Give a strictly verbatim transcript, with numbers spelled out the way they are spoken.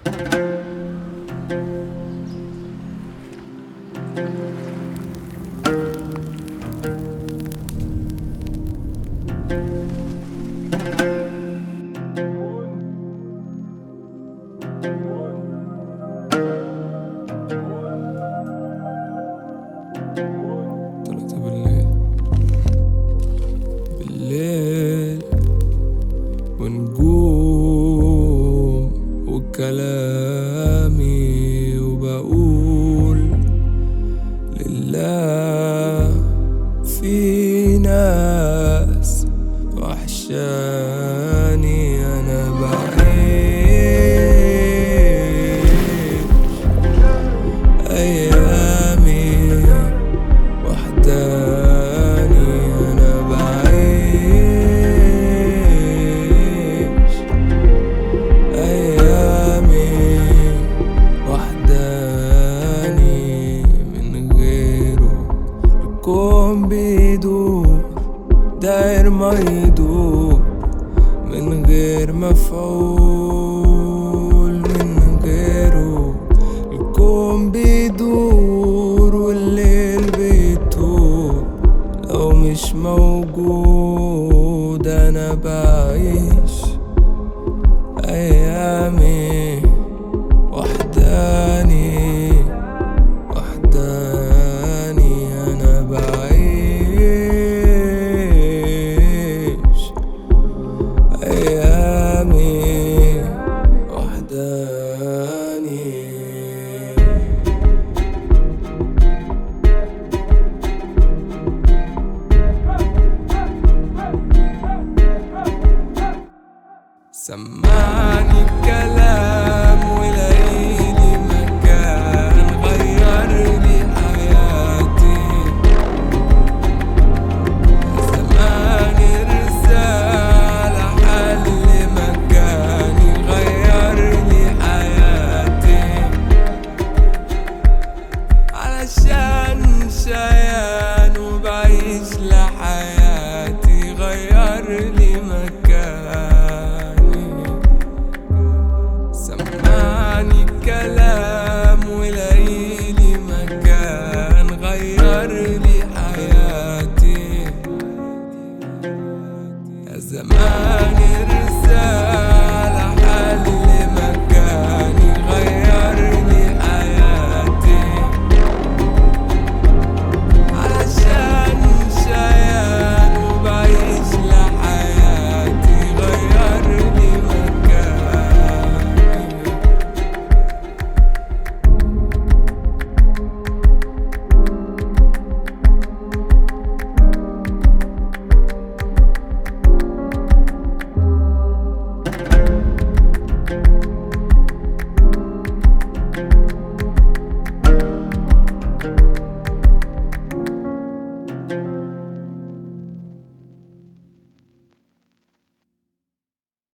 تلاتة بالليل، بالليل ونجوم وكلامي وبقول لله في ناس وحشاني أنا بعيش أيامي وحداني أنا بعيش أيامي وحداني من غيره الكون بيدور داير ما يدور من غير مفعول من غيره الكون بيدور والليل بيطول لو مش موجود أنا بعيش أيامي